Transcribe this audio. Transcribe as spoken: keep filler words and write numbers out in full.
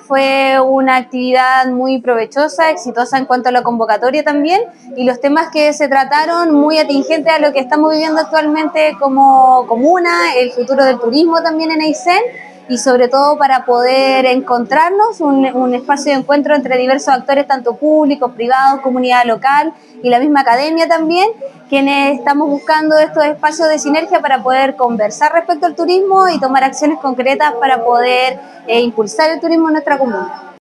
fue una actividad muy provechosa, exitosa en cuanto a la convocatoria también, y los temas que se trataron muy atingentes a lo que estamos viviendo actualmente como comuna, el futuro del turismo también en Aysén, y sobre todo para poder encontrarnos, un, un espacio de encuentro entre diversos actores, tanto públicos, privados, comunidad local y la misma academia también, quienes estamos buscando estos espacios de sinergia para poder conversar respecto al turismo y tomar acciones concretas para poder eh, impulsar el turismo en nuestra comuna.